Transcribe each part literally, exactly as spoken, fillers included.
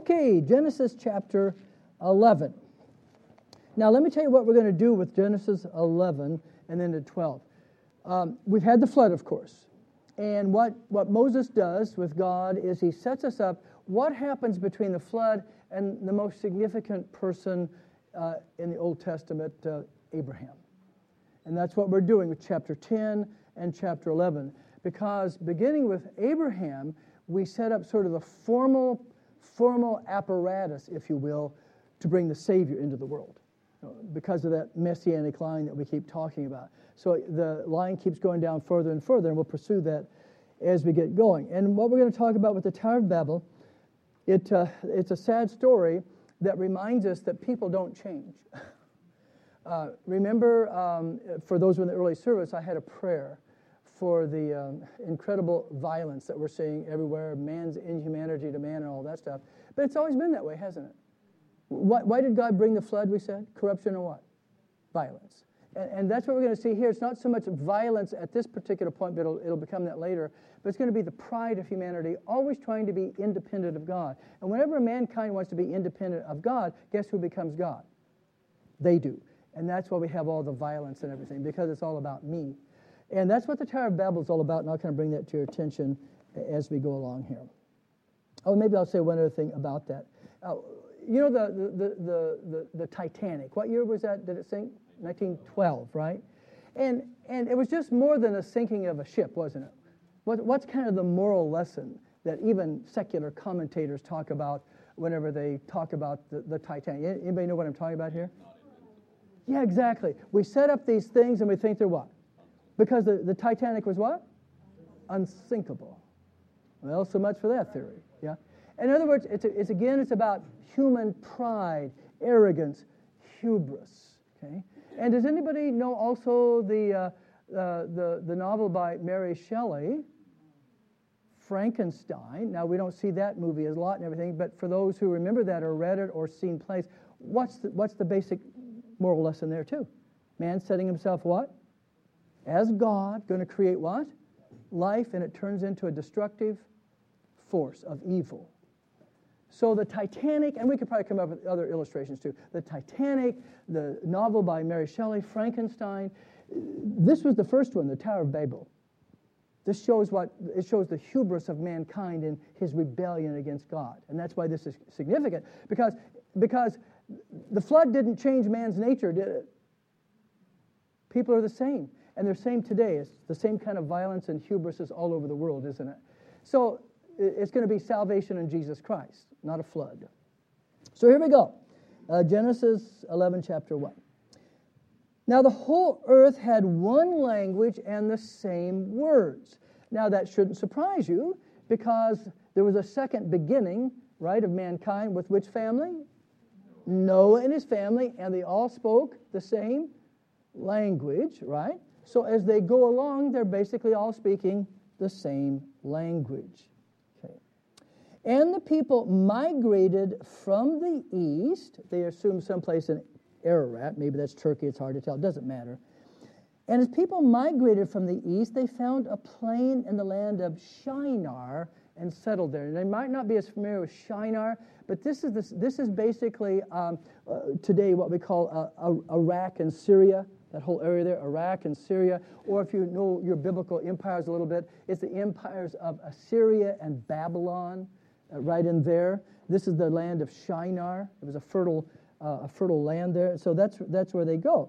Okay, Genesis chapter eleven. Now, let me tell you what we're going to do with Genesis eleven and then to twelve. Um, we've had the flood, of course. And what, what Moses does with God is he sets us up what happens between the flood and the most significant person uh, in the Old Testament, uh, Abraham. And that's what we're doing with chapter ten and chapter eleven. Because beginning with Abraham, we set up sort of the formal, formal apparatus, if you will, to bring the Savior into the world, because of that messianic line that we keep talking about. So the line keeps going down further and further, and we'll pursue that as we get going. And what we're going to talk about with the Tower of Babel, it uh, it's a sad story that reminds us that people don't change. uh, remember, um, for those who were in the early service, I had a prayer for the um, incredible violence that we're seeing everywhere, man's inhumanity to man and all that stuff. But it's always been that way, hasn't it? Why, why did God bring the flood, we said? Corruption or what? Violence. And, and that's what we're going to see here. It's not so much violence at this particular point, but it'll, it'll become that later. But it's going to be the pride of humanity, always trying to be independent of God. And whenever mankind wants to be independent of God, guess who becomes God? They do. And that's why we have all the violence and everything, because it's all about me. And that's what the Tower of Babel is all about, and I'll kind of bring that to your attention as we go along here. Oh, maybe I'll say one other thing about that. Uh, you know the, the, the, the, the Titanic. What year was that? Did it sink? nineteen twelve, right? And and it was just more than a sinking of a ship, wasn't it? What, what's kind of the moral lesson that even secular commentators talk about whenever they talk about the, the Titanic? Anybody know what I'm talking about here? Yeah, exactly. We set up these things and we think they're what? Because the, the Titanic was what? Unsinkable. Well, so much for that theory, yeah? In other words, it's, a, it's again, it's about human pride, arrogance, hubris, okay? And does anybody know also the, uh, uh, the, the novel by Mary Shelley, Frankenstein? Now, we don't see that movie a lot and everything, but for those who remember that or read it or seen plays, what's the, what's the basic moral lesson there too? Man setting himself what? As God, going to create what? Life, and it turns into a destructive force of evil. So the Titanic, and we could probably come up with other illustrations too. The Titanic, the novel by Mary Shelley, Frankenstein. This was the first one, the Tower of Babel. This shows what it shows the hubris of mankind in his rebellion against God, and that's why this is significant. Because because the flood didn't change man's nature, did it? People are the same. And they're same today. It's the same kind of violence and hubris is all over the world, isn't it? So it's going to be salvation in Jesus Christ, not a flood. So here we go. Uh, Genesis eleven, chapter one. Now the whole earth had one language and the same words. Now that shouldn't surprise you, because there was a second beginning, right, of mankind with which family? Noah and his family, and they all spoke the same language, right? So as they go along, they're basically all speaking the same language. Okay. And the people migrated from the east. They assume someplace in Ararat. Maybe that's Turkey. It's hard to tell. It doesn't matter. And as people migrated from the east, they found a plain in the land of Shinar and settled there. And they might not be as familiar with Shinar, but this is this, this is basically um, uh, today what we call uh, uh, Iraq and Syria. That whole area there, Iraq and Syria, or if you know your biblical empires a little bit, it's the empires of Assyria and Babylon, uh, right in there. This is the land of Shinar. It was a fertile, uh, a fertile land there. So that's that's where they go.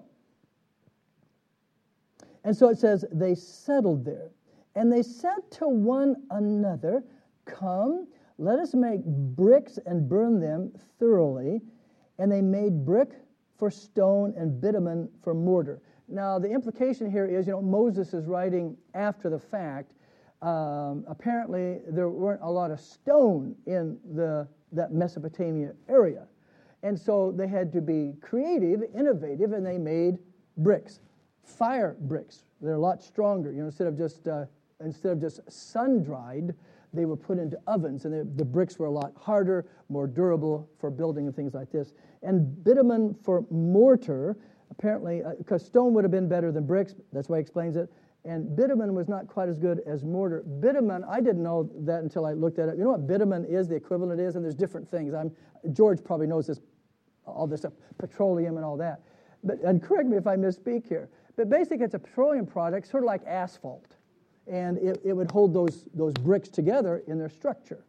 And so it says they settled there, and they said to one another, "Come, let us make bricks and burn them thoroughly." And they made brick for stone and bitumen for mortar. Now, the implication here is, you know, Moses is writing after the fact. Um, apparently, there weren't a lot of stone in the that Mesopotamia area. And so they had to be creative, innovative, and they made bricks, fire bricks. They're a lot stronger. You know, instead of just uh, instead of just sun-dried, they were put into ovens, and the bricks were a lot harder, more durable for building and things like this. And bitumen for mortar, apparently, because uh, stone would have been better than bricks, that's why he explains it, And bitumen was not quite as good as mortar. Bitumen, I didn't know that until I looked at it. You know what bitumen is, the equivalent is? And there's different things. I'm George probably knows this, all this stuff, petroleum and all that. But, and correct me if I misspeak here. But basically, it's a petroleum product, sort of like asphalt. And it, it would hold those, those bricks together in their structure.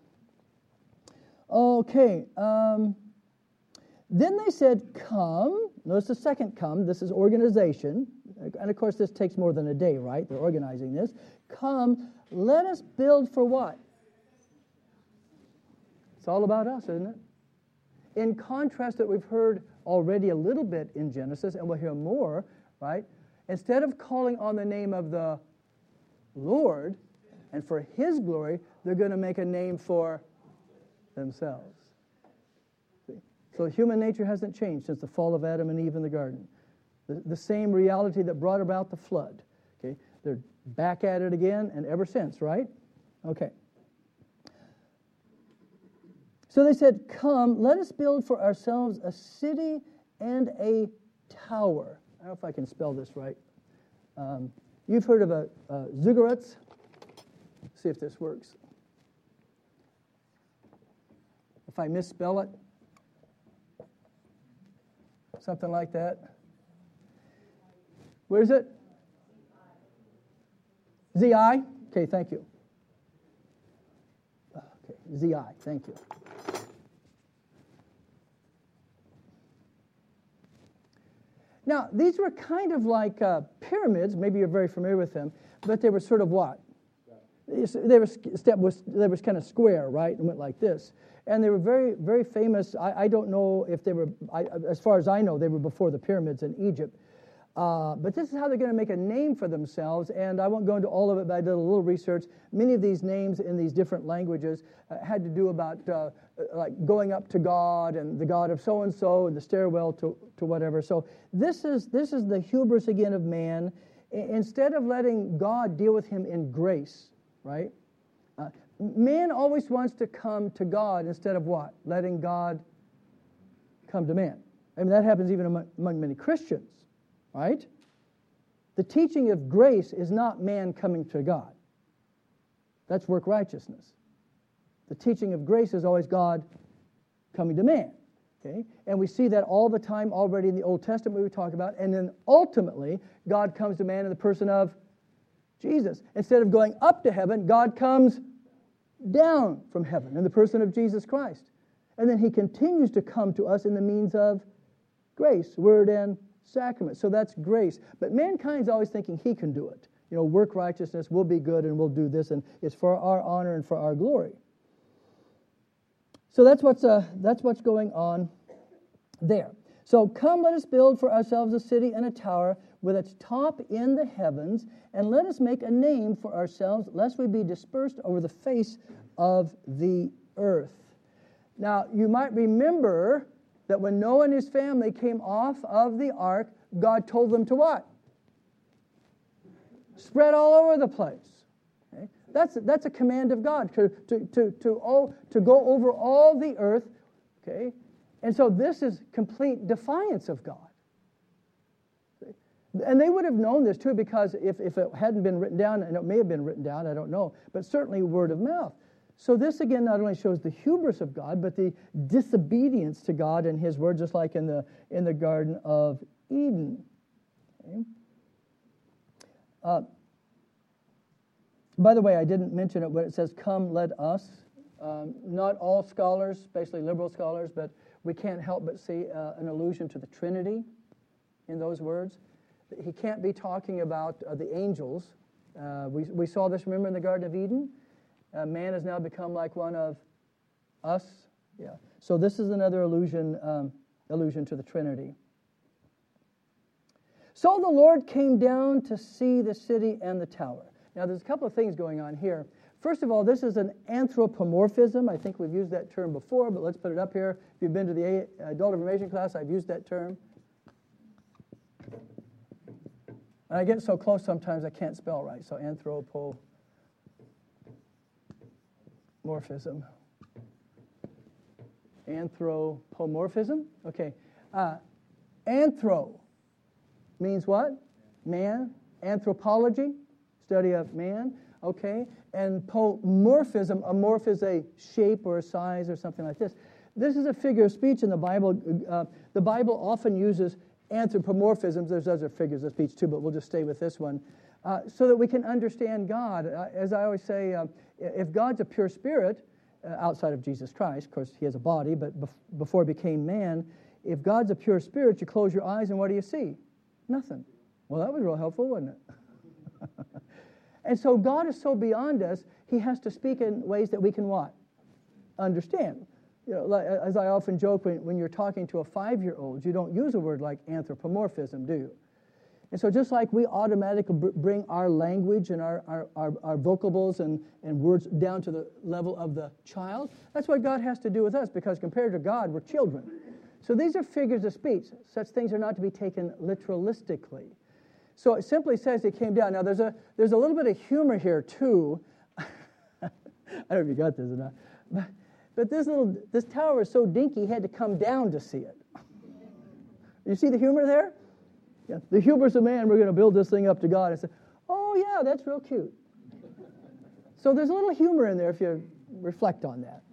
Okay. Um, then they said, come. Notice the second come. This is organization. And of course, this takes more than a day, right? They're organizing this. Come, let us build for what? It's all about us, isn't it? In contrast that we've heard already a little bit in Genesis, and we'll hear more, right? Instead of calling on the name of the Lord and for His glory, they're going to make a name for themselves. See? So human nature hasn't changed since the fall of Adam and Eve in the garden. The, the same reality that brought about the flood. Okay, they're back at it again, and ever since, right? Okay. So they said, come, let us build for ourselves a city and a tower. I don't know if I can spell this right. Um, you've heard of a, a ziggurat. See if this works. If I misspell it, something like that. Where is it? Z I? Okay, thank you. Okay, Z I, thank you. Now, these were kind of like uh, pyramids. Maybe you're very familiar with them, but they were sort of what? They were step was they was kind of square, right, and went like this. And they were very, very famous. I, I don't know if they were, I, as far as I know, they were before the pyramids in Egypt. Uh, but this is how they're going to make a name for themselves, and I won't go into all of it, but I did a little research. Many of these names in these different languages uh, had to do about uh, like going up to God and the God of so-and-so and the stairwell to, to whatever. So this is, this is the hubris again of man. I, instead of letting God deal with him in grace, right? Uh, man always wants to come to God instead of what? Letting God come to man. I mean, that happens even among, among many Christians. Right? The teaching of grace is not man coming to God. That's work righteousness. The teaching of grace is always God coming to man. Okay? And we see that all the time already in the Old Testament we talk about. And then ultimately, God comes to man in the person of Jesus. Instead of going up to heaven, God comes down from heaven in the person of Jesus Christ. And then He continues to come to us in the means of grace, word, and sacrament. So that's grace. But mankind's always thinking he can do it. You know, work righteousness, we'll be good and we'll do this, and it's for our honor and for our glory. So that's what's uh, that's what's going on there. So come, let us build for ourselves a city and a tower with its top in the heavens, and let us make a name for ourselves, lest we be dispersed over the face of the earth. Now, you might remember that when Noah and his family came off of the ark, God told them to what? Spread all over the place. Okay? That's, that's a command of God, to, to, to, to, oh, to go over all the earth. Okay? And so this is complete defiance of God. Okay? And they would have known this too, because if, if it hadn't been written down, and it may have been written down, I don't know, but certainly word of mouth. So this, again, not only shows the hubris of God, but the disobedience to God and His word, just like in the, in the Garden of Eden. Okay. Uh, by the way, I didn't mention it when it says, come, let us. Um, not all scholars, especially liberal scholars, but we can't help but see uh, an allusion to the Trinity in those words. He can't be talking about uh, the angels. Uh, we, we saw this, remember, in the Garden of Eden? Uh, man has now become like one of us. Yeah. So this is another allusion, um, allusion to the Trinity. So the Lord came down to see the city and the tower. Now there's a couple of things going on here. First of all, this is an anthropomorphism. I think we've used that term before, but let's put it up here. If you've been to the adult information class, I've used that term. And I get so close sometimes I can't spell right. So anthropo. Morphism. Anthropomorphism? Okay. Uh, anthro means what? Man. anthropology, study of man, okay? And pomorphism, a morph is a shape or a size or something like this. This is a figure of speech in the Bible. Uh, the Bible often uses anthropomorphisms. There's other figures of speech too, but we'll just stay with this one. Uh, so that we can understand God. Uh, as I always say, uh, if God's a pure spirit, uh, outside of Jesus Christ, of course he has a body, but bef- before he became man, if God's a pure spirit, you close your eyes and what do you see? Nothing. Well, that was real helpful, wasn't it? And so God is so beyond us, he has to speak in ways that we can what? Understand. You know, like, as I often joke, when, when you're talking to a five-year-old, you don't use a word like anthropomorphism, do you? And so just like we automatically bring our language and our, our, our, our vocables and, and words down to the level of the child, that's what God has to do with us, because compared to God, we're children. So these are figures of speech. Such things are not to be taken literalistically. So it simply says it came down. Now there's a, there's a little bit of humor here too. I don't know if you got this or not. But, but this, little, this tower is so dinky, he had to come down to see it. You see the humor there? Yeah, the hubris of man, we're going to build this thing up to God. And say, oh, yeah, that's real cute. So there's a little humor in there if you reflect on that.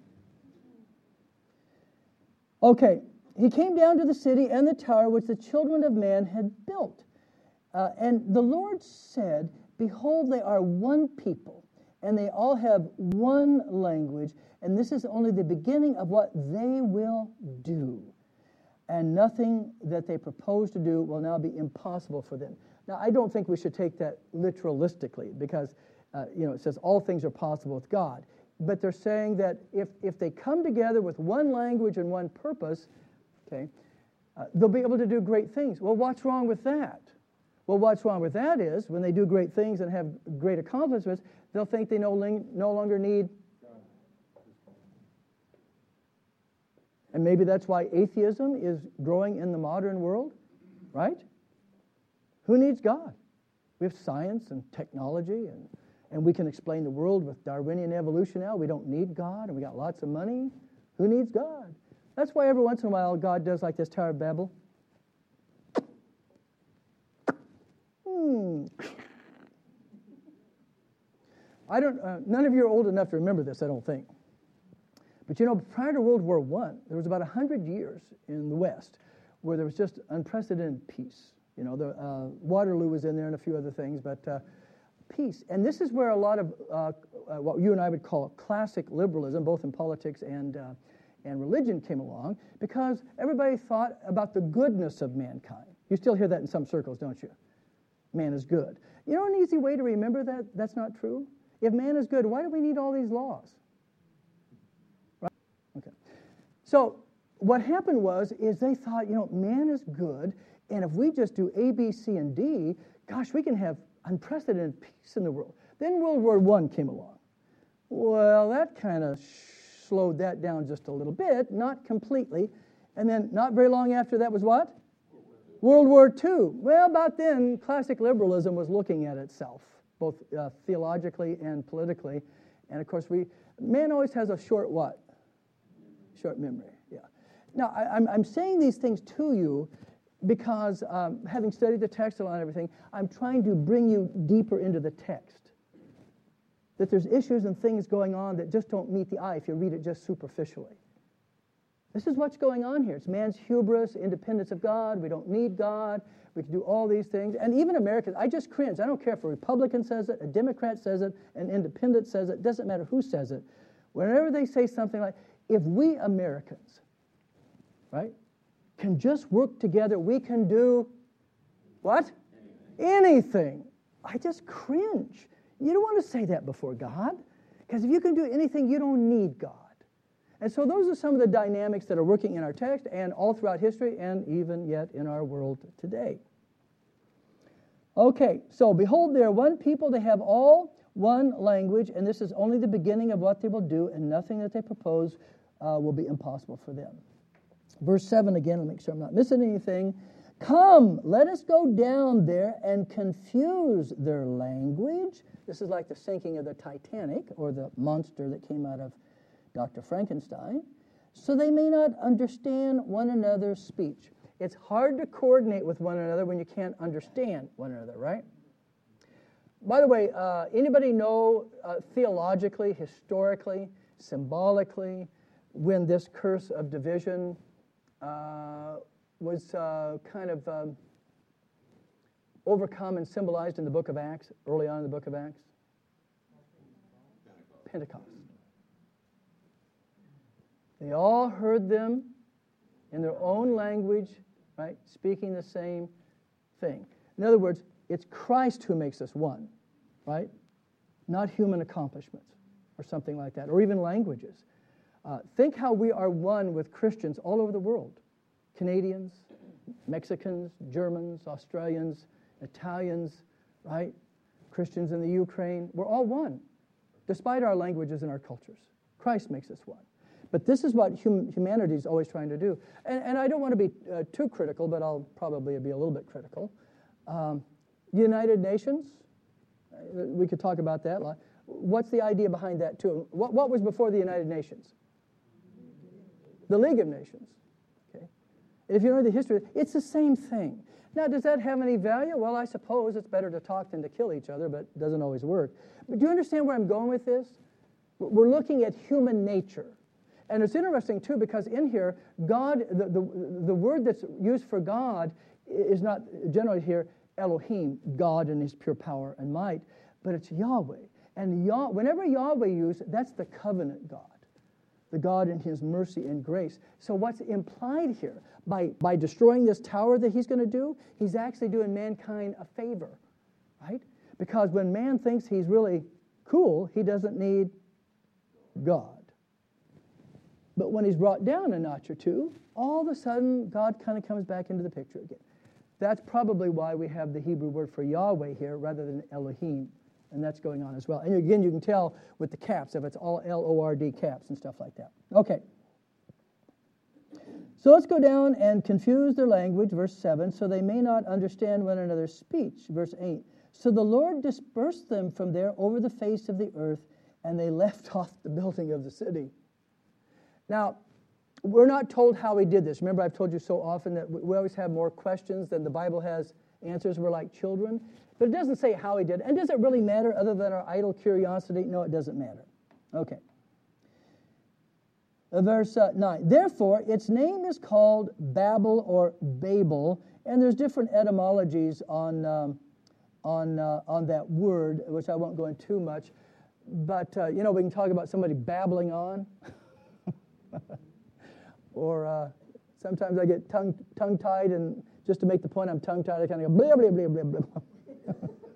Okay, he came down to the city and the tower which the children of man had built. Uh, and the Lord said, behold, they are one people, and they all have one language, and this is only the beginning of what they will do. And nothing that they propose to do will now be impossible for them. Now, I don't think we should take that literalistically, because, uh, you know, it says all things are possible with God. But they're saying that if, if they come together with one language and one purpose, okay, uh, they'll be able to do great things. Well, what's wrong with that? Well, what's wrong with that is when they do great things and have great accomplishments, they'll think they no, ling- no longer need. And maybe that's why atheism is growing in the modern world, right? Who needs God? We have science and technology, and, and we can explain the world with Darwinian evolution now. We don't need God, and we got lots of money. Who needs God? That's why every once in a while God does like this Tower of Babel. Hmm. I don't. Uh, none of you are old enough to remember this, I don't think. But you know, prior to World War One, there was about one hundred years in the West where there was just unprecedented peace. You know, the uh, Waterloo was in there and a few other things, but uh, peace. And this is where a lot of uh, uh, what you and I would call classic liberalism, both in politics and, uh, and religion, came along, because everybody thought about the goodness of mankind. You still hear that in some circles, don't you? Man is good. You know an easy way to remember that that's not true? If man is good, why do we need all these laws? Okay. So what happened was, is they thought, you know, man is good, and if we just do A, B, C, and D, gosh, we can have unprecedented peace in the world. Then World War One came along. Well, that kind of sh- slowed that down just a little bit, not completely. And then not very long after that was what? World War Two. Well, about then, classic liberalism was looking at itself, both uh, theologically and politically. And of course, we man always has a short what? Short memory, yeah. Now, I, I'm, I'm saying these things to you because um, having studied the text and everything, I'm trying to bring you deeper into the text. That there's issues and things going on that just don't meet the eye if you read it just superficially. This is what's going on here. It's man's hubris, independence of God. We don't need God. We can do all these things. And even Americans, I just cringe. I don't care if a Republican says it, a Democrat says it, an independent says it. It doesn't matter who says it. Whenever they say something like, if we Americans, right, can just work together, we can do what? Anything. Anything. I just cringe. You don't want to say that before God, because if you can do anything, you don't need God. And so those are some of the dynamics that are working in our text and all throughout history and even yet in our world today. Okay, so behold, they are one people, they have all one language, and this is only the beginning of what they will do, and nothing that they propose uh, will be impossible for them. Verse seven again, let me make sure I'm not missing anything. Come, let us go down there and confuse their language. This is like the sinking of the Titanic, or the monster that came out of Doctor Frankenstein, so they may not understand one another's speech. It's hard to coordinate with one another when you can't understand one another, right? By the way, uh, anybody know uh, theologically, historically, symbolically, when this curse of division uh, was uh, kind of um, overcome and symbolized in the book of Acts, early on in the book of Acts? Pentecost. They all heard them in their own language, right, speaking the same thing. In other words, it's Christ who makes us one, right? Not human accomplishments or something like that, or even languages. Uh, think how we are one with Christians all over the world. Canadians, Mexicans, Germans, Australians, Italians, right? Christians in the Ukraine. We're all one, despite our languages and our cultures. Christ makes us one. But this is what hum- humanity is always trying to do. And, and I don't want to be uh, too critical, but I'll probably be a little bit critical. Um, United Nations, uh, we could talk about that a lot. What's the idea behind that, too? What, what was before the United Nations? The League of Nations. Okay. If you know the history, it's the same thing. Now, does that have any value? Well, I suppose it's better to talk than to kill each other, but it doesn't always work. But do you understand where I'm going with this? We're looking at human nature. And it's interesting, too, because in here, God, the, the, the word that's used for God is not generally here Elohim, God in his pure power and might, but it's Yahweh. And Yah, whenever Yahweh used, that's the covenant God, the God in his mercy and grace. So what's implied here, by, by destroying this tower that he's going to do, he's actually doing mankind a favor, right? Because when man thinks he's really cool, he doesn't need God. But when he's brought down a notch or two, all of a sudden, God kind of comes back into the picture again. That's probably why we have the Hebrew word for Yahweh here rather than Elohim. And that's going on as well. And again, you can tell with the caps, if it's all L O R D caps and stuff like that. Okay. So let's go down and confuse their language, verse seven, so they may not understand one another's speech, verse eight. So the Lord dispersed them from there over the face of the earth, and they left off the building of the city. Now, we're not told how he did this. Remember, I've told you so often that we always have more questions than the Bible has answers. We're like children. But it doesn't say how he did it. And does it really matter other than our idle curiosity? No, it doesn't matter. Okay. Uh, verse uh, nine. Therefore, its name is called Babel or Babel. And there's different etymologies on, um, on, uh, on that word, which I won't go into too much. But, uh, you know, we can talk about somebody babbling on. Or uh, sometimes I get tongue, tongue-tied, and just to make the point I'm tongue-tied, I kind of go blah, blah, blah, blah, blah.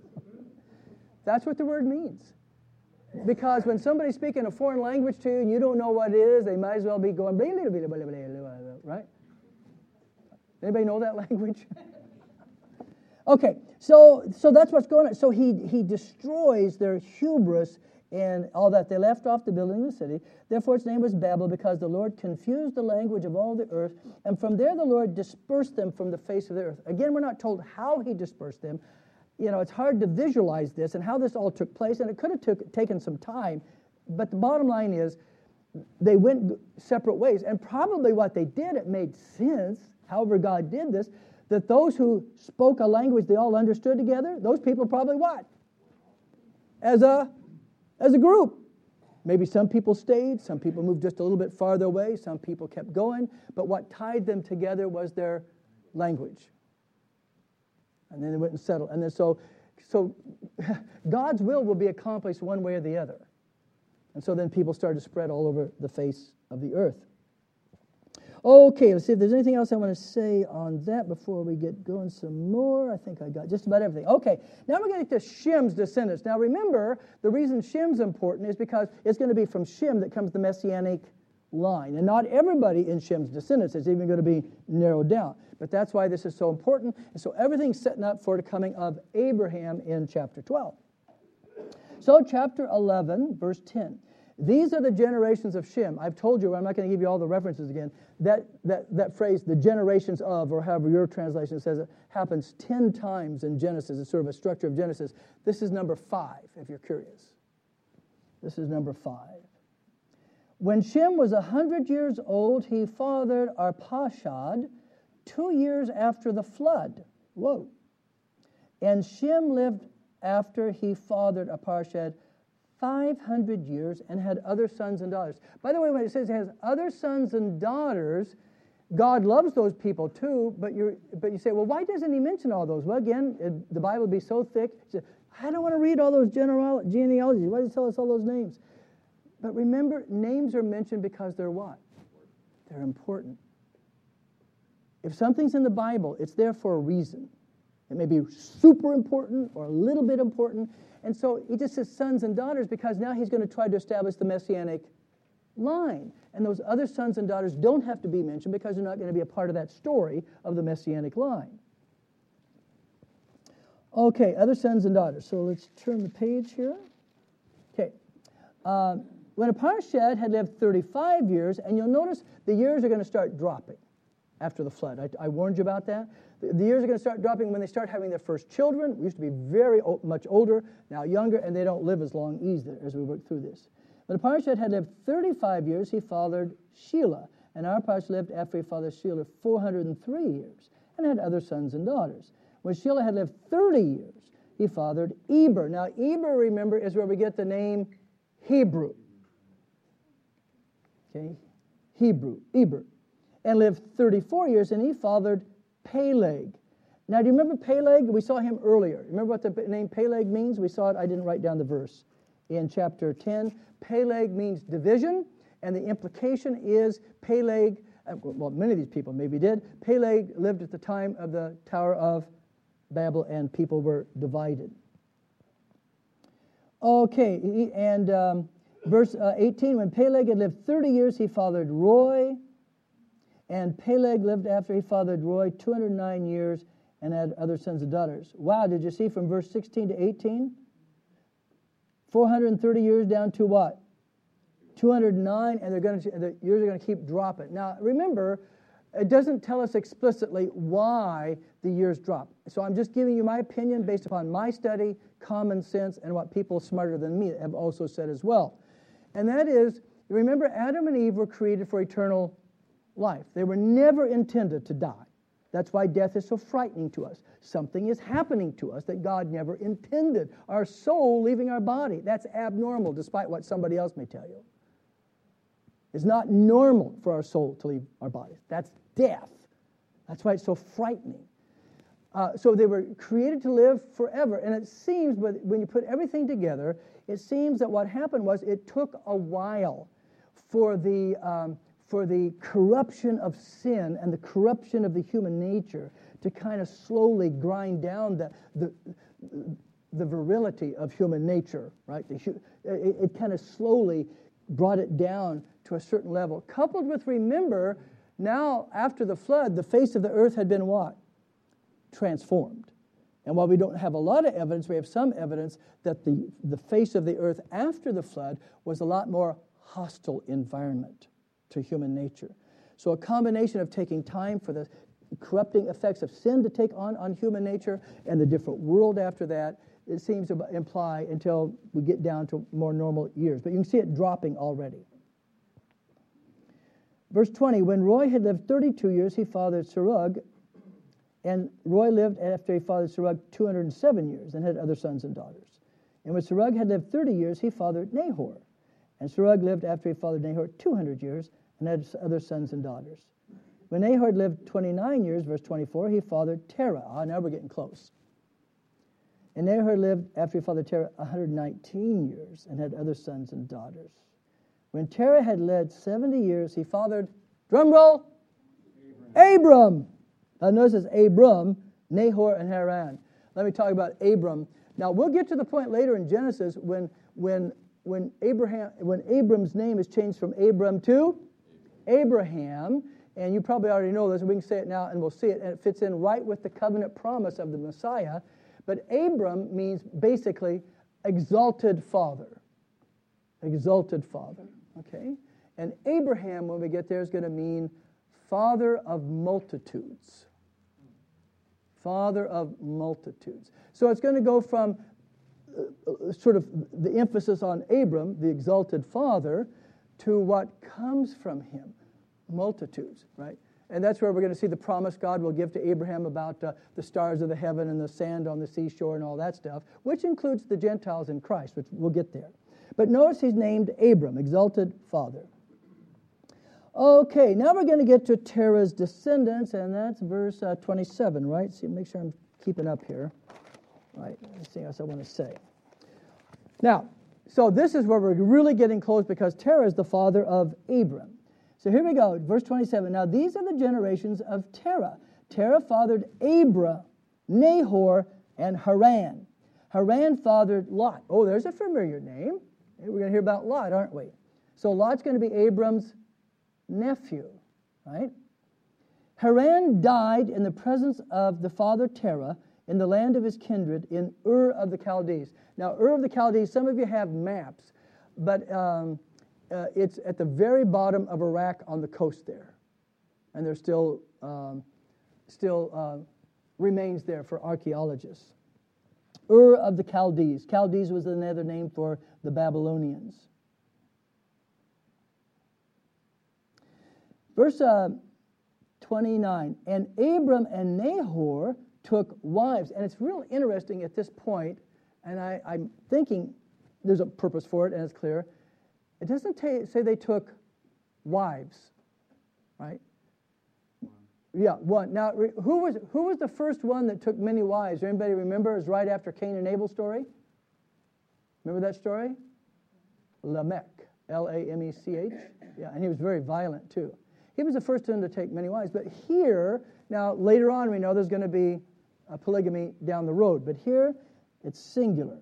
That's what the word means. Because when somebody's speaking a foreign language to you and you don't know what it is, they might as well be going blah, blah, blah, blah, blah, blah, right? Anybody know that language? Okay, so so that's what's going on. So he, he destroys their hubris and all that. They left off the building of the city. Therefore its name was Babel, because the Lord confused the language of all the earth. And from there the Lord dispersed them from the face of the earth. Again, we're not told how he dispersed them. You know, it's hard to visualize this and how this all took place. And it could have took, taken some time. But the bottom line is they went separate ways. And probably what they did, it made sense, however God did this, that those who spoke a language they all understood together, those people probably what? As a As a group. Maybe some people stayed, some people moved just a little bit farther away, some people kept going, but what tied them together was their language. And then they went and settled. And then so, so God's will will be accomplished one way or the other. And so then people started to spread all over the face of the earth. Okay, let's see if there's anything else I want to say on that before we get going some more. I think I got just about everything. Okay, now we're going to get to Shem's descendants. Now remember, the reason Shem's important is because it's going to be from Shem that comes the Messianic line. And not everybody in Shem's descendants is even going to be narrowed down. But that's why this is so important. And so everything's setting up for the coming of Abraham in chapter twelve. So chapter eleven, verse ten. These are the generations of Shem. I've told you, I'm not going to give you all the references again. That, that, that phrase, the generations of, or however your translation says it, happens ten times in Genesis. It's sort of a structure of Genesis. This is number five, if you're curious. This is number five. When Shem was a hundred years old, he fathered Arpachshad two years after the flood. Whoa. And Shem lived after he fathered Arpachshad five hundred years and had other sons and daughters. By the way, when it says he has other sons and daughters, God loves those people too, but, you're, but you say, well, why doesn't he mention all those? Well, again, it, the Bible would be so thick. Say, I don't want to read all those general, genealogies. Why does he tell us all those names? But remember, names are mentioned because they're what? They're important. If something's in the Bible, it's there for a reason. It may be super important or a little bit important. And so he just says sons and daughters because now he's going to try to establish the Messianic line. And those other sons and daughters don't have to be mentioned because they're not going to be a part of that story of the Messianic line. Okay, other sons and daughters. So let's turn the page here. Okay. Uh, when Arpachshad had lived thirty-five years, and you'll notice the years are going to start dropping after the flood. I, I warned you about that. The, the years are going to start dropping when they start having their first children. We used to be very o- much older, now younger, and they don't live as long either as we work through this. When Arpachshad had lived thirty-five years, he fathered Shelah. And Arpachshad lived after he fathered Shelah four hundred three years and had other sons and daughters. When Shelah had lived thirty years, he fathered Eber. Now, Eber, remember, is where we get the name Hebrew. Okay? Hebrew, Eber. And lived thirty-four years, and he fathered Peleg. Now, do you remember Peleg? We saw him earlier. Remember what the name Peleg means? We saw it. I didn't write down the verse. In chapter ten, Peleg means division, and the implication is Peleg, well, many of these people maybe did. Peleg lived at the time of the Tower of Babel, and people were divided. Okay, and um, verse uh, eighteen, when Peleg had lived thirty years, he fathered Roy, and Peleg lived after he fathered Roy two hundred nine years and had other sons and daughters. Wow, did you see from verse sixteen to eighteen? four hundred thirty years down to what? two hundred nine, and they're going to, the years are going to keep dropping. Now, remember, it doesn't tell us explicitly why the years drop. So I'm just giving you my opinion based upon my study, common sense, and what people smarter than me have also said as well. And that is, remember, Adam and Eve were created for eternal life. They were never intended to die. That's why death is so frightening to us. Something is happening to us that God never intended. Our soul leaving our body. That's abnormal, despite what somebody else may tell you. It's not normal for our soul to leave our bodies. That's death. That's why it's so frightening. Uh, so they were created to live forever. And it seems, but when you put everything together, it seems that what happened was it took a while for the... Um, for the corruption of sin and the corruption of the human nature to kind of slowly grind down the the, the virility of human nature, right? The, it, it kind of slowly brought it down to a certain level. Coupled with, remember, now after the flood, the face of the earth had been what? Transformed. And while we don't have a lot of evidence, we have some evidence that the, the face of the earth after the flood was a lot more hostile environment to human nature. So a combination of taking time for the corrupting effects of sin to take on on human nature and the different world after that, it seems to imply until we get down to more normal years. But you can see it dropping already. Verse twenty, when Roy had lived thirty-two years, he fathered Serug, and Roy lived after he fathered Serug two hundred seven years and had other sons and daughters. And when Serug had lived thirty years, he fathered Nahor. And Serug lived after he fathered Nahor two hundred years and had other sons and daughters. When Nahor lived twenty-nine years, verse twenty-four, he fathered Terah. Ah, now we're getting close. And Nahor lived after he fathered Terah one hundred nineteen years and had other sons and daughters. When Terah had led seventy years, he fathered, drum roll, Abram. Abram. Now notice it's Abram, Nahor, and Haran. Let me talk about Abram. Now we'll get to the point later in Genesis when when when Abraham when Abram's name is changed from Abram to Abraham, and you probably already know this, we can say it now and we'll see it, and it fits in right with the covenant promise of the Messiah. But Abram means basically exalted father. Exalted father, okay? And Abraham, when we get there, is going to mean father of multitudes. Father of multitudes. So it's going to go from uh, sort of the emphasis on Abram, the exalted father, to what comes from him, multitudes, right? And that's where we're going to see the promise God will give to Abraham about uh, the stars of the heaven and the sand on the seashore and all that stuff, which includes the Gentiles in Christ, which we'll get there. But notice he's named Abram, exalted father. Okay, now we're going to get to Terah's descendants, and that's verse uh, twenty-seven, right? See, make sure I'm keeping up here. Right, let's see what else I want to say. Now, so this is where we're really getting close because Terah is the father of Abram. So here we go, verse twenty-seven. Now these are the generations of Terah. Terah fathered Abram, Nahor, and Haran. Haran fathered Lot. Oh, there's a familiar name. We're going to hear about Lot, aren't we? So Lot's going to be Abram's nephew, right? Haran died in the presence of the father Terah in the land of his kindred in Ur of the Chaldees. Now, Ur of the Chaldees, some of you have maps, but um, uh, it's at the very bottom of Iraq on the coast there. And there's still, um, still uh, remains there for archaeologists. Ur of the Chaldees. Chaldees was another name for the Babylonians. Verse uh, twenty-nine, and Abram and Nahor took wives. And it's really interesting at this point, and I, I'm thinking there's a purpose for it, and it's clear. It doesn't t- say they took wives, right? Yeah, one. Now, re- who was who was the first one that took many wives? Anybody remember? It was right after Cain and Abel's story. Remember that story? Lamech, L A M E C H. Yeah, and he was very violent too. He was the first one to take many wives. But here, now later on, we know there's going to be a polygamy down the road. But here, it's singular.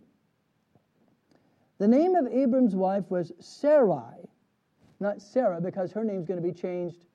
The name of Abram's wife was Sarai, not Sarah, because her name's going to be changed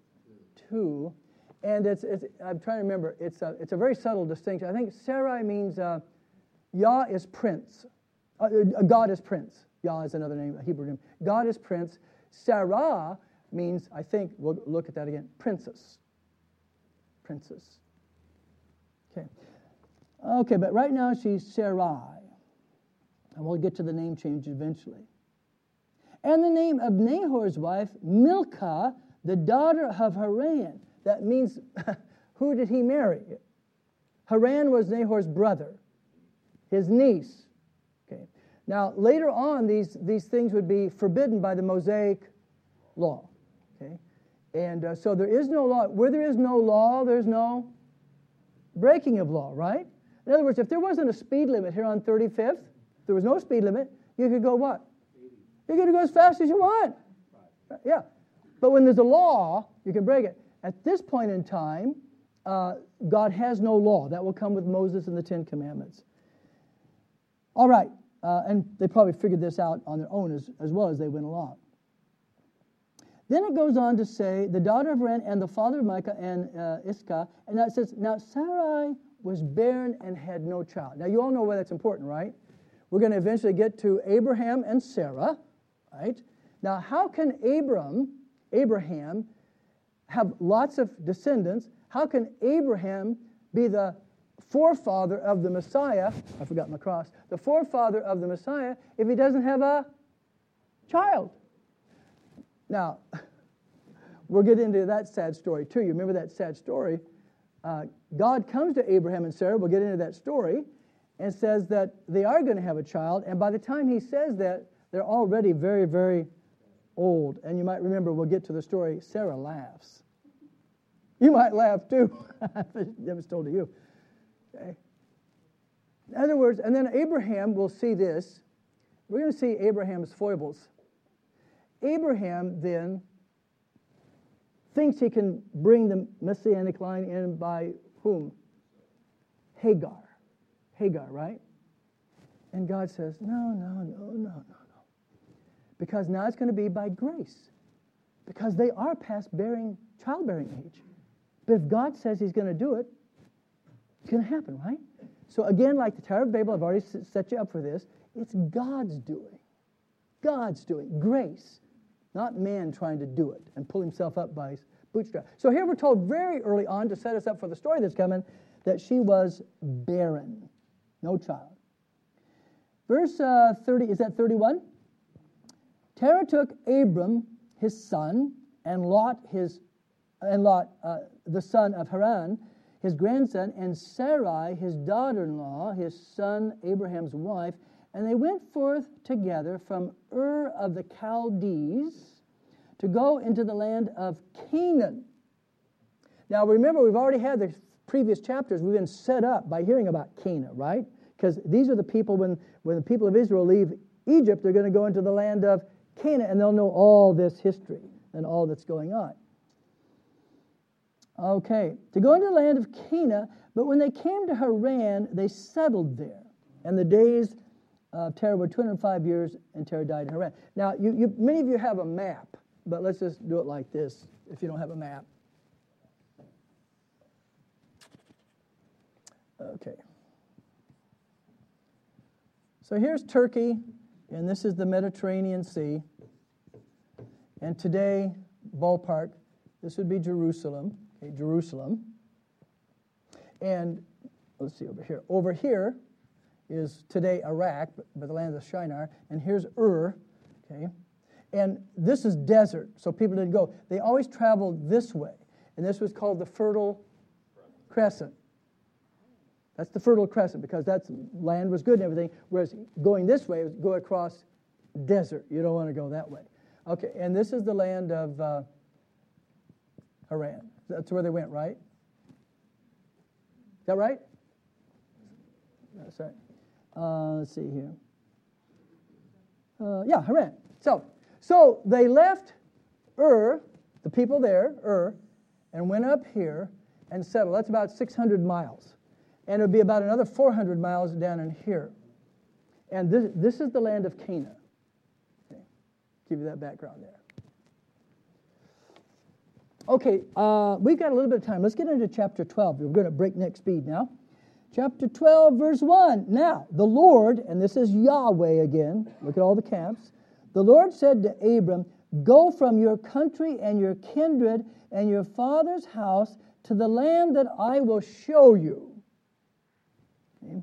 to. And it's, it's I'm trying to remember, it's a, it's a very subtle distinction. I think Sarai means uh, Yah is prince. Uh, uh, God is prince. Yah is another name, a Hebrew name. God is prince. Sarah means, I think, we'll look at that again, princess. Princess. Okay. Okay, but right now she's Sarai. And we'll get to the name change eventually. And the name of Nahor's wife, Milcah, the daughter of Haran. That means, who did he marry? Haran was Nahor's brother, his niece. Okay. Now, later on, these, these things would be forbidden by the Mosaic law. Okay. And uh, so there is no law. Where there is no law, there's no breaking of law, right? In other words, if there wasn't a speed limit here on thirty-fifth, if there was no speed limit, you could go what? You're going to go as fast as you want. Yeah. But when there's a law, you can break it. At this point in time, uh, God has no law. That will come with Moses and the Ten Commandments. All right. Uh, and they probably figured this out on their own as, as well as they went along. Then it goes on to say, the daughter of Haran and the father of Micah and uh, Iscah. And now it says, now Sarai was barren and had no child. Now you all know why that's important, right? We're going to eventually get to Abraham and Sarah, right? Now how can Abram, Abraham have lots of descendants? How can Abraham be the forefather of the Messiah? I forgot my cross. The forefather of the Messiah if he doesn't have a child? Now, we'll get into that sad story too. You remember that sad story? Uh, God comes to Abraham and Sarah, we'll get into that story, and says that they are going to have a child. And by the time he says that, they're already very, very old. And you might remember, we'll get to the story, Sarah laughs. You might laugh too. That was told to you. Okay. In other words, and then Abraham will see this. We're going to see Abraham's foibles. Abraham then thinks he can bring the Messianic line in by whom? Hagar. Hagar, right? And God says, no, no, no, no, no, no. Because now it's going to be by grace. Because they are past bearing, childbearing age. But if God says he's going to do it, it's going to happen, right? So again, like the Tower of Babel, I've already set you up for this. It's God's doing. God's doing. Grace. Not man trying to do it and pull himself up by his bootstrap. So here we're told very early on to set us up for the story that's coming that she was barren. No child. Verse uh, thirty, is that thirty-one? Terah took Abram, his son, and Lot, his and Lot, uh, the son of Haran, his grandson, and Sarai, his daughter-in-law, his son Abraham's wife, and they went forth together from Ur of the Chaldees to go into the land of Canaan. Now remember, we've already had the previous chapters, we've been set up by hearing about Canaan, right? Because these are the people, when, when the people of Israel leave Egypt, they're going to go into the land of Canaan, and they'll know all this history and all that's going on. Okay, to go into the land of Canaan, but when they came to Haran, they settled there. And the days of Terah were two hundred five years, and Terah died in Haran. Now, you, you, many of you have a map, but let's just do it like this if you don't have a map. Okay. So here's Turkey, and this is the Mediterranean Sea. And today, ballpark, this would be Jerusalem. Okay, Jerusalem. And let's see over here. Over here is today Iraq, but, but the land of Shinar. And here's Ur. Okay. And this is desert, so people didn't go. They always traveled this way. And this was called the Fertile Crescent. That's the Fertile Crescent, because that land was good and everything, whereas going this way was go across desert. You don't want to go that way. Okay, and this is the land of uh, Haran. That's where they went, right? Is that right? That's right. Uh, let's see here. Uh, yeah, Haran. So, so they left Ur, the people there, Ur, and went up here and settled. That's about six hundred miles. And it would be about another four hundred miles down in here. And this, this is the land of Canaan. Okay. Give you that background there. Okay, uh, we've got a little bit of time. Let's get into chapter twelve. We're going to breakneck speed now. Chapter twelve, verse one. Now, the Lord, and this is Yahweh again. Look at all the camps. The Lord said to Abram, go from your country and your kindred and your father's house to the land that I will show you. Okay.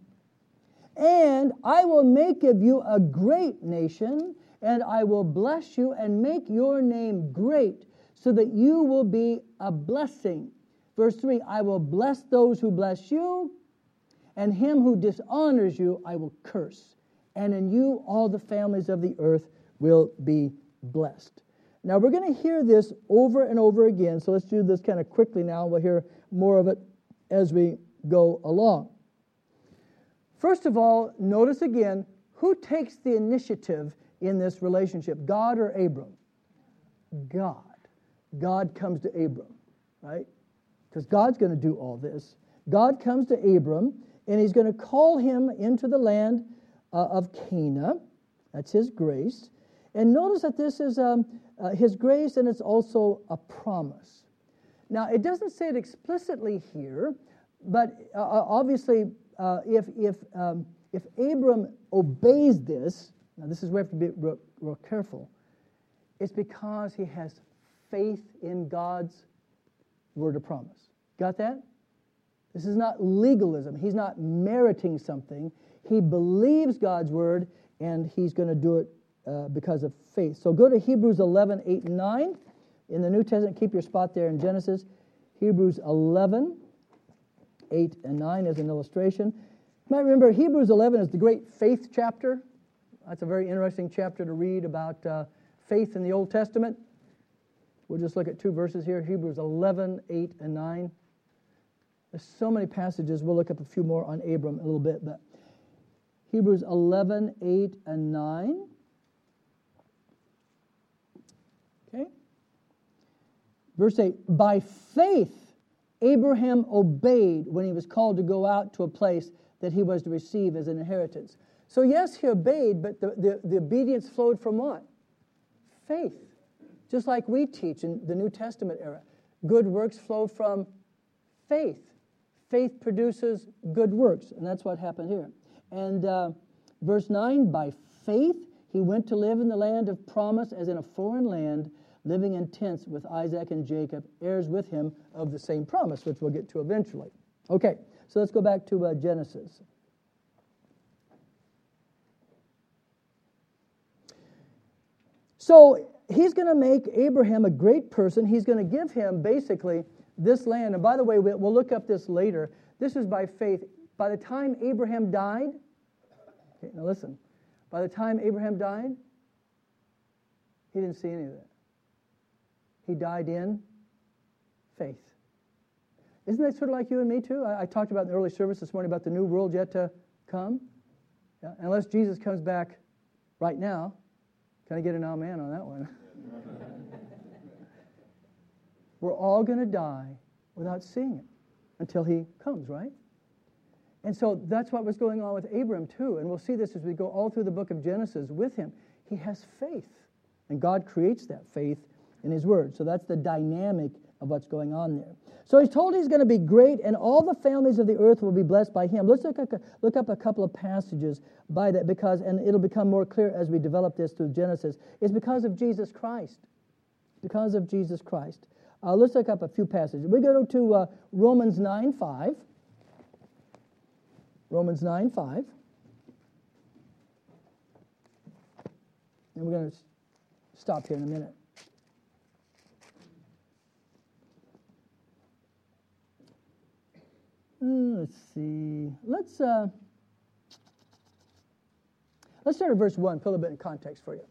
And I will make of you a great nation, and I will bless you and make your name great, so that you will be a blessing. Verse three, I will bless those who bless you, and him who dishonors you I will curse. And in you all the families of the earth will be blessed. Now we're going to hear this over and over again, so let's do this kind of quickly now. We'll hear more of it as we go along. First of all, notice again, who takes the initiative in this relationship, God or Abram? God. God comes to Abram, right? Because God's going to do all this. God comes to Abram, and he's going to call him into the land uh, of Canaan. That's his grace. And notice that this is um, uh, his grace, and it's also a promise. Now, it doesn't say it explicitly here, but uh, obviously, uh, if if um, if Abram obeys this, now this is where we have to be real, real careful. It's because he has faith in God's word of promise. Got that? This is not legalism. He's not meriting something. He believes God's word, and he's going to do it uh, because of faith. So go to Hebrews eleven, eight and nine. In the New Testament, keep your spot there in Genesis. Hebrews eleven, eight and nine as an illustration. You might remember Hebrews eleven is the great faith chapter. That's a very interesting chapter to read about uh, faith in the Old Testament. We'll just look at two verses here, Hebrews eleven, eight and nine. There's so many passages. We'll look up a few more on Abram in a little bit. But Hebrews eleven, eight and nine. Okay. Verse eight, by faith Abraham obeyed when he was called to go out to a place that he was to receive as an inheritance. So yes, he obeyed, but the, the, the obedience flowed from what? Faith. Just like we teach in the New Testament era. Good works flow from faith. Faith produces good works, and that's what happened here. And uh, verse nine, by faith he went to live in the land of promise as in a foreign land, living in tents with Isaac and Jacob, heirs with him of the same promise, which we'll get to eventually. Okay, so let's go back to uh, Genesis. So he's going to make Abraham a great person. He's going to give him basically this land. And by the way, we'll look up this later. This is by faith. By the time Abraham died, okay, now listen, by the time Abraham died, he didn't see any of that. He died in faith. Isn't that sort of like you and me too? I, I talked about in the early service this morning about the new world yet to come. Yeah, unless Jesus comes back right now. Can I get an amen on that one? We're all going to die without seeing it until he comes, right? And so that's what was going on with Abram too. And we'll see this as we go all through the book of Genesis with him. He has faith. And God creates that faith in his word. So that's the dynamic of what's going on there. So he's told he's going to be great, and all the families of the earth will be blessed by him. Let's look, at, look up a couple of passages by that, because, and it'll become more clear as we develop this through Genesis. It's because of Jesus Christ. Because of Jesus Christ. Uh, let's look up a few passages. We go to uh, Romans nine five. Romans nine five. And we're going to stop here in a minute. Uh, let's see. Let's uh, let's start at verse one. Put a little bit in context for you.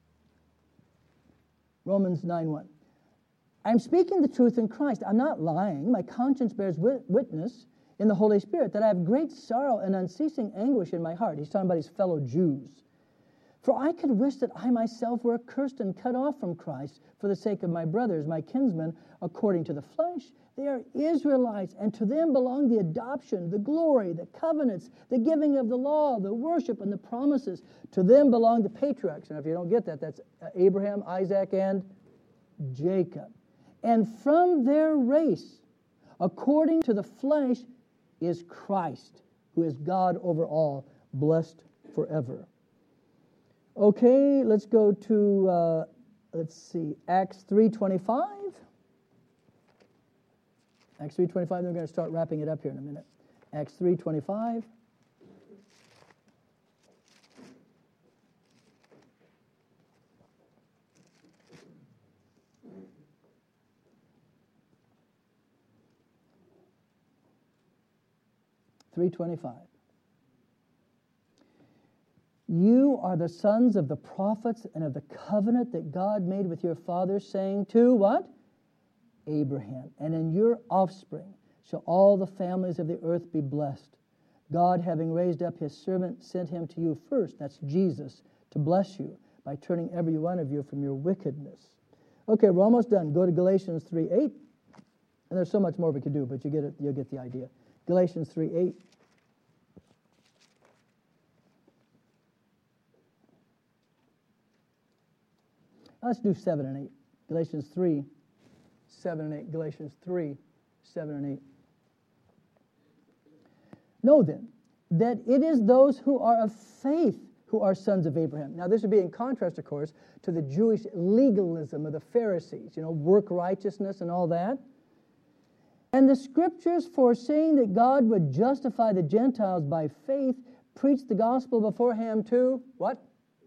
Romans nine one. I'm speaking the truth in Christ. I'm not lying. My conscience bears wit- witness in the Holy Spirit that I have great sorrow and unceasing anguish in my heart. He's talking about his fellow Jews. For I could wish that I myself were accursed and cut off from Christ for the sake of my brothers, my kinsmen, according to the flesh. They are Israelites, and to them belong the adoption, the glory, the covenants, the giving of the law, the worship, and the promises. To them belong the patriarchs. And if you don't get that, that's Abraham, Isaac, and Jacob. And from their race, according to the flesh, is Christ, who is God over all, blessed forever. Okay, let's go to, uh, let's see, Acts three twenty-five. Acts three twenty-five, then we're going to start wrapping it up here in a minute. Acts three twenty-five. three twenty-five. You are the sons of the prophets and of the covenant that God made with your fathers, saying to what? Abraham. And in your offspring shall all the families of the earth be blessed. God, having raised up his servant, sent him to you first, that's Jesus, to bless you by turning every one of you from your wickedness. Okay, we're almost done. Go to Galatians three eight. And there's so much more we could do, but you get it, you'll get the idea. Galatians three eight. Let's do seven and eight. Galatians three, seven and eight. Galatians three, seven and eight. Know then that it is those who are of faith who are sons of Abraham. Now this would be in contrast, of course, to the Jewish legalism of the Pharisees, you know, work righteousness and all that. And the scriptures, foreseeing that God would justify the Gentiles by faith, preached the gospel beforehand to what?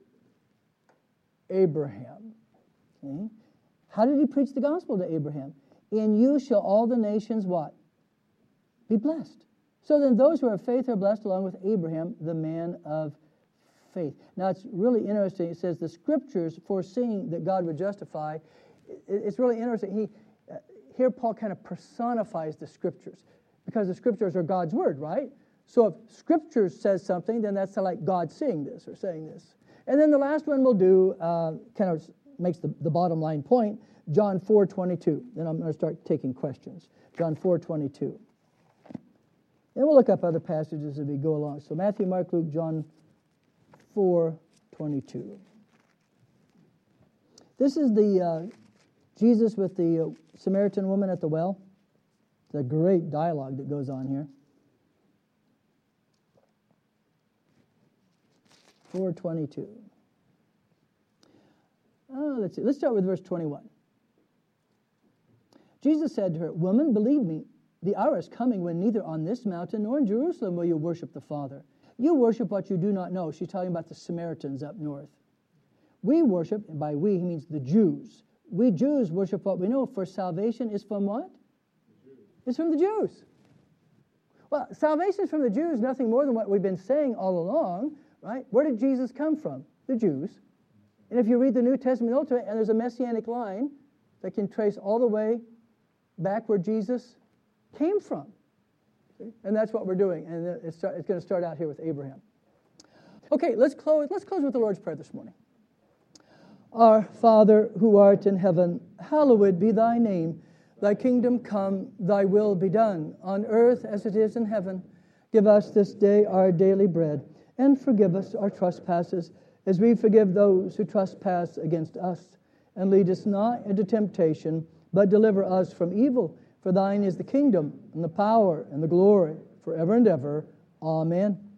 Abraham. Okay. How did he preach the gospel to Abraham? In you shall all the nations what? Be blessed. So then those who are of faith are blessed along with Abraham, the man of faith. Now it's really interesting. It says the scriptures foreseeing that God would justify. It's really interesting. He uh, here Paul kind of personifies the scriptures because the scriptures are God's word, right? So if scriptures says something, then that's like God saying this or saying this. And then the last one we'll do uh, kind of makes the, the bottom line point, John four twenty-two. Then I'm going to start taking questions. John four twenty-two. Then we'll look up other passages as we go along. So Matthew, Mark, Luke, John four twenty-two. This is the uh, Jesus with the uh, Samaritan woman at the well. It's a great dialogue that goes on here. four twenty-two. Oh, let's see. Let's start with verse twenty-one. Jesus said to her, "Woman, believe me, the hour is coming when neither on this mountain nor in Jerusalem will you worship the Father. You worship what you do not know." She's talking about the Samaritans up north. We worship, and by we he means the Jews. We Jews worship what we know, for salvation is from what? It's from the Jews. Well, salvation is from the Jews, nothing more than what we've been saying all along, right? Where did Jesus come from? The Jews. And if you read the New Testament and Old Testament, and there's a messianic line that can trace all the way back where Jesus came from. See? And that's what we're doing. And it's, start, it's going to start out here with Abraham. Okay, let's close, let's close with the Lord's Prayer this morning. Our Father, who art in heaven, hallowed be thy name. Thy kingdom come, thy will be done, on earth as it is in heaven. Give us this day our daily bread, and forgive us our trespasses, as we forgive those who trespass against us. And lead us not into temptation, but deliver us from evil. For thine is the kingdom, and the power, and the glory, forever and ever. Amen.